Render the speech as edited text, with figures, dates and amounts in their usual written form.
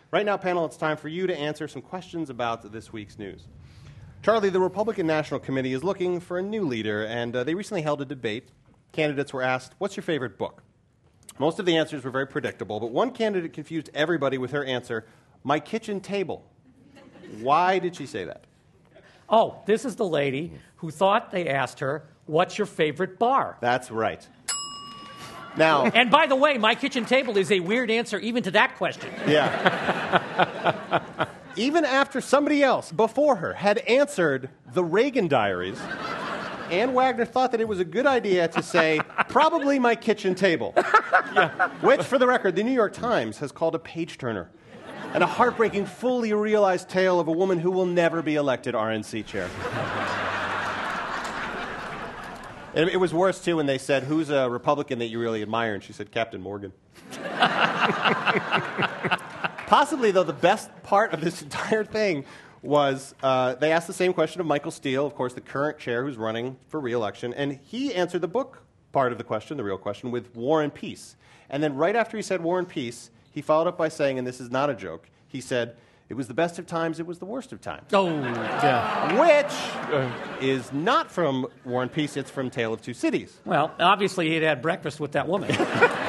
Right now, panel, it's time for you to answer some questions about this week's news. Charlie, the Republican National Committee is looking for a new leader, and they recently held a debate. Candidates were asked, what's your favorite book? Most of the answers were very predictable, but one candidate confused everybody with her answer, My Kitchen Table. Why did she say that? Oh, this is the lady who thought they asked her, what's your favorite bar? That's right. Now, and by the way, My Kitchen Table is a weird answer even to that question. Yeah. Even after somebody else before her had answered the Reagan Diaries, Ann Wagner thought that it was a good idea to say, probably My Kitchen Table. Yeah. Which, for the record, the New York Times has called a page-turner and a heartbreaking, fully realized tale of a woman who will never be elected RNC chair. It was worse, too, when they said, who's a Republican that you really admire? And she said, Captain Morgan. Possibly, though, the best part of this entire thing was they asked the same question of Michael Steele, of course, the current chair who's running for re-election, and he answered the book part of the question, the real question, with War and Peace. And then right after he said War and Peace, he followed up by saying, and this is not a joke, he said, it was the best of times, it was the worst of times. Oh, yeah. Which is not from War and Peace, it's from Tale of Two Cities. Well, obviously he'd had breakfast with that woman.